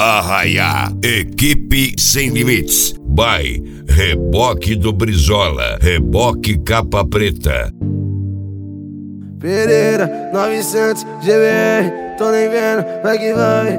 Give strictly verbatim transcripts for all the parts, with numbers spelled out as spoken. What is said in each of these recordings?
Arraiá, equipe sem limites. By Reboque do Brizola, Reboque Capa Preta. Pereira, novecentos G B R, tô nem vendo, vai que vai.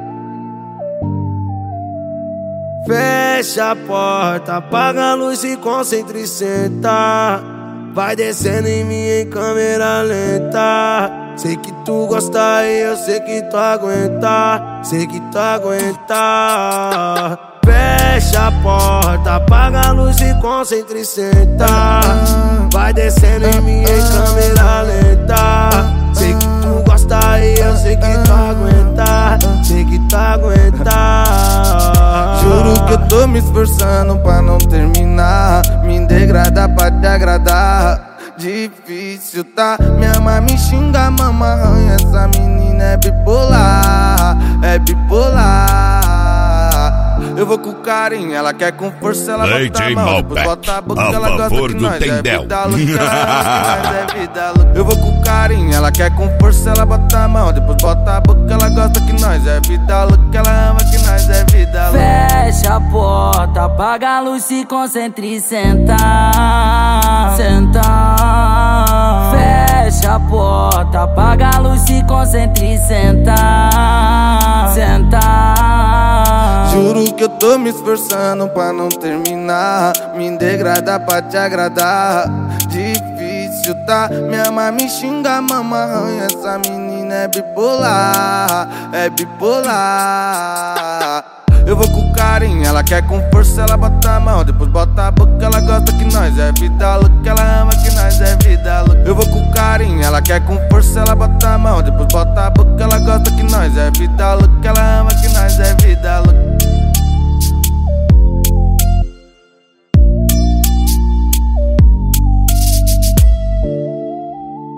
Fecha a porta, apaga a luz, se concentra e senta. Vai descendo em mim em câmera lenta. Sei que tu gosta e eu sei que tu aguenta. Sei que tu aguenta. Fecha a porta, apaga a luz, se concentra e senta. Vai descendo em mim em câmera lenta. Sei que tu gosta e eu sei que tu aguenta. Sei que tu aguenta. Juro que eu tô me esforçando pra não terminar. Me degradar pra te agradar. Difícil, tá? Minha mãe me xinga, mama arranha. Essa menina é bipolar, é bipolar. Eu vou com carinho, ela quer com força, ela bota a mão, depois bota a boca, ela gosta que nós é vida louca, nós é vida louca. Eu vou com carinho, ela quer com força, ela bota a mão, depois bota a boca, ela gosta que nós é vida louca, ela ama que nós é vida louca. Fecha a porta, apaga a luz, se concentra e senta. Senta. Fecha a porta, apaga a luz, se concentra e senta. Senta. Juro que eu tô me esforçando pra não terminar. Me degradar pra te agradar. Difícil, tá? Minha mãe me xinga, mama arranha. Essa menina é bipolar, é bipolar. Eu vou com carinho, ela quer com força, ela bota a mão, depois bota a boca, ela gosta que nós é vida louca, ela ama que nós é vida louca. Eu vou com carinho, ela quer com força, ela bota a mão, depois bota a boca, ela gosta que nós é vida louca.